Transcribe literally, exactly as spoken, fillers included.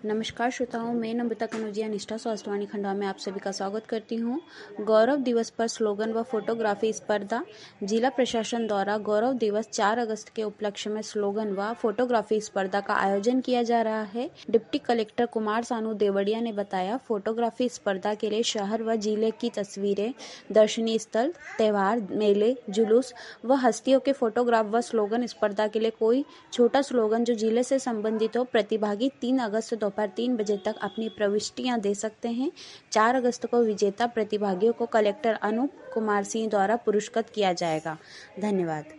नमस्कार श्रोताओं, मैं नम्रता कनौजिया निष्ठा स्वास्थ्यवाणी खंडवा में आप सभी का स्वागत करती हूँ। गौरव दिवस पर स्लोगन व फोटोग्राफी स्पर्धा। जिला प्रशासन द्वारा गौरव दिवस चार अगस्त के उपलक्ष्य में स्लोगन व फोटोग्राफी स्पर्धा का आयोजन किया जा रहा है। डिप्टी कलेक्टर कुमार सानू देवड़िया ने बताया, फोटोग्राफी स्पर्धा के लिए शहर व जिले की तस्वीरें, दर्शनीय स्थल, त्योहार, मेले, जुलूस व हस्तियों के फोटोग्राफ व स्लोगन स्पर्धा के लिए कोई छोटा स्लोगन जो जिले से संबंधित हो, प्रतिभागी तीन अगस्त दोपहर तीन बजे तक अपनी प्रविष्टियां दे सकते हैं। चार अगस्त को विजेता प्रतिभागियों को कलेक्टर अनूप कुमार सिंह द्वारा पुरस्कृत किया जाएगा। धन्यवाद।